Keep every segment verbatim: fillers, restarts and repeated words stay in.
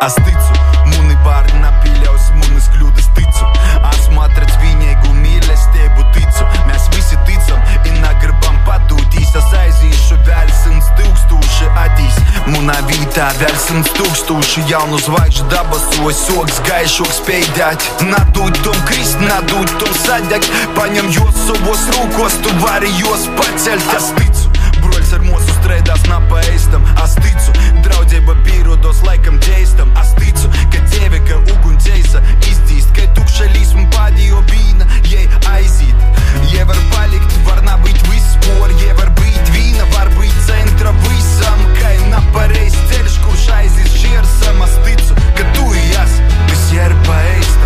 a sticu, muni bērni nepieļaus munis kļūdas ticu. Asmatrec viņēgu mīlestību ticu. Mēs visi ticam, i negribam padūt. Īsas aizīšu vēl simts tūkstoši atīs. Munā vītā vēl simts tūkstoši jaunu zvaigžu dabasos. Soks gaišoks peidēt. Nadūt tom krist, nadūt tom sadegt. Paņem jos savos rūkos, tu vari jos pacelt. Es ticu, broļs ar mūsu streidās napaeistam. Es ticu, draudzība pīrodos laikam džeistam. Es ticu, ka Dievi, ka uguņceisa izdīst. Ka tukša līsma pādījo vīna, jei aizīt. Jei var palikt, var nabūt viss spor. Jei var būt vīna, var būt centra visam. Kai napareiz ceļš, kurš aizies šiersam. Es ticu, ka tu jas, visi ir paeistam.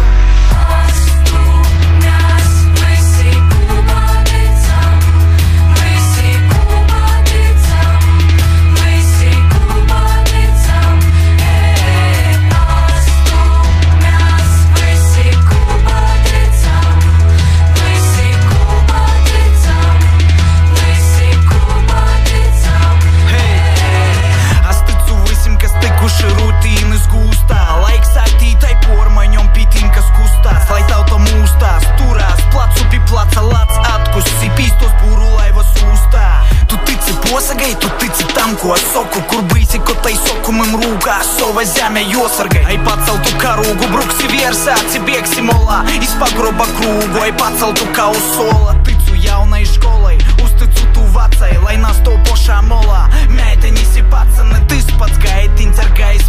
Sova zeme josargai. Ai paceltu karūgu, bruksi viersā, atsibiegsi molā. Izpagroba krūgu, ai paceltu kā uz sola. Ticu jaunai školai, uzticu tu vacai, lai nas to pošā molā. Meitenis ir pats, ne tis pats gaitiņš ar gais